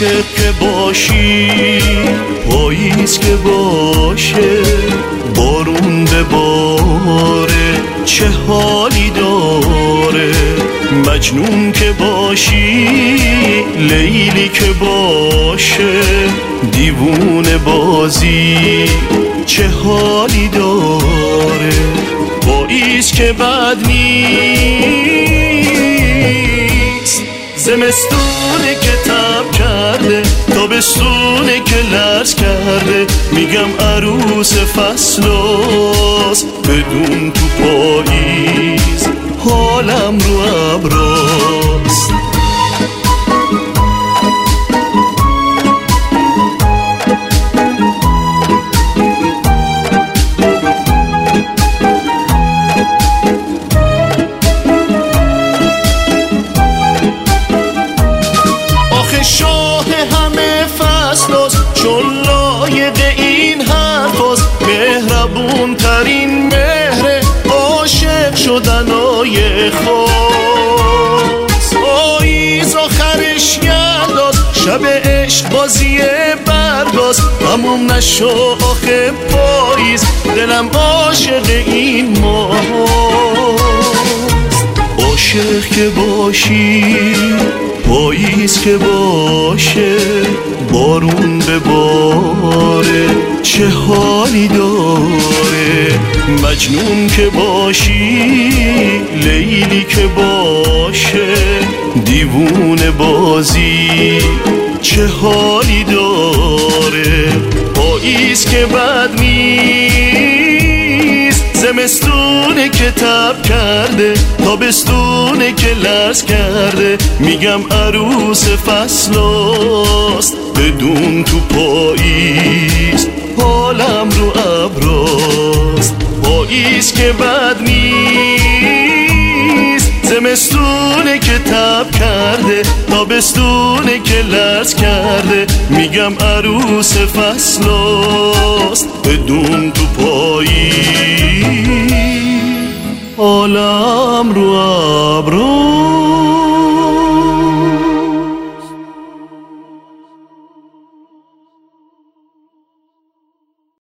عاشق که باشی، پاییز که باشه، بارون بباره چه حالی داره. مجنون که باشی، لیلی که باشه، دیوونه بازی چه حالی داره. پاییز که بد نیست، زمستونه که تب کرده، تابستونه که لرز کرده. میگم عروس فصلاست، بدون تو پاییز حالم رو ابراست. شاه همه فصلاست، چون لایق این حرفاست. مهربون ترین مهره، عاشق شدنای خاص. پاییز آخرش یلداست، شب عشق بازی برداست. همون نشو آخه پاییز، دلم عاشق این ماست. عاشق که باشی، پاییز که باشه، بارون بباره چه حالی داره. مجنون که باشی، لیلی که باشه، دیوونه بازی چه حالی داره. پاییز که بد نیست، زمستونه که تب کرده، تابستونه که لرز کرده. میگم عروس فصلاست، بدون تو پاییز حالم رو ابراست. پاییز که بد نیست، زمستونه که تب کرده، تابستونه که لرز کرده. میگم عروس فصلاست، بدون تو پاییز حالم رو